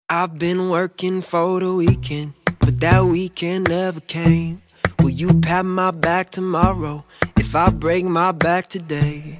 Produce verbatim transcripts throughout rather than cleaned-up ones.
I've been working for the weekend, but that weekend never came. Will you pat my back tomorrow if I break my back today?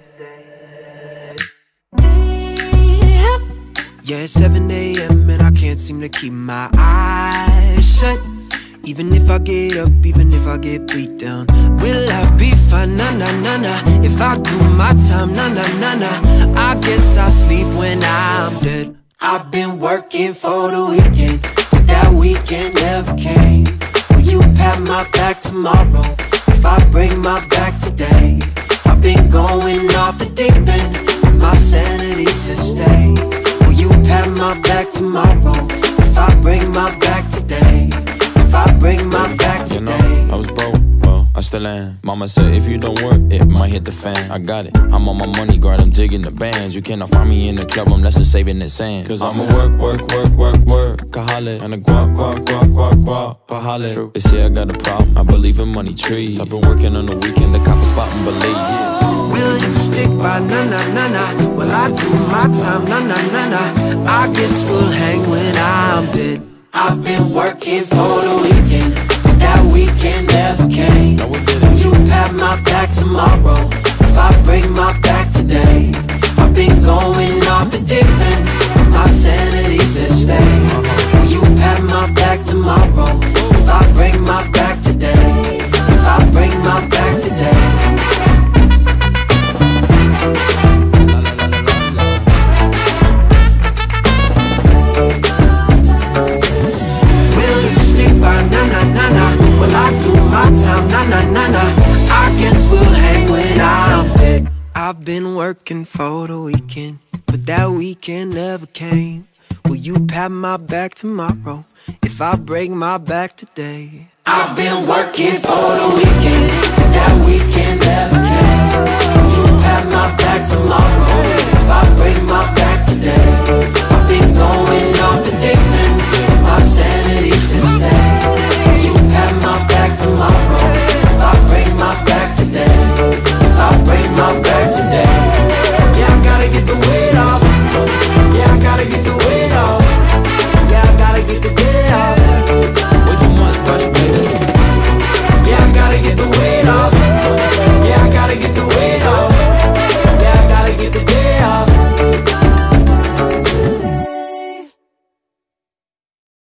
Yeah, it's seven A M and I can't seem to keep my eyes shut. Even if I get up, even if I get beat down, will I be fine? Nah, nah, nah, nah. If I do my time, nah, nah, nah, nah. I guess I'll sleep when I'm dead. I've been working for the weekend, but that weekend never came. Will you pat my back tomorrow if I break my back today? I've been going off the deep end, my sanity's at stake. Will you pat my back tomorrow if I break my back today? If I break my back today. You know, I was broke, well, I still am. Mama said if you don't work, it might hit the fan. I got it, I'm on my money guard, I'm digging the bands. You cannot find me in the club unless I'm saving the sand. Cause I'ma work, work, work, work, work, kahale. And a guap, guap, guap, guap, guap, pahale. They say I got a problem, I believe in money trees. I've been working on the weekend to cop a spot and believe, yeah. Will you stick by, na na na na? Will I do my time, na na na na? I guess we'll hang when I'm dead. I've been working for the weekend, but that weekend never came. Will you pat my back tomorrow if I break my back today? I've been going off the deep end, my sanity's at stake. Will you pat my back tomorrow if I break my back today? If I break my back today? Time, nah, nah, nah, nah. I guess we'll hang when I'm dead. I've been working for the weekend, but that weekend never came. Will you pat my back tomorrow if I break my back today? I've been working for the weekend, but that weekend never came. Will you pat my back tomorrow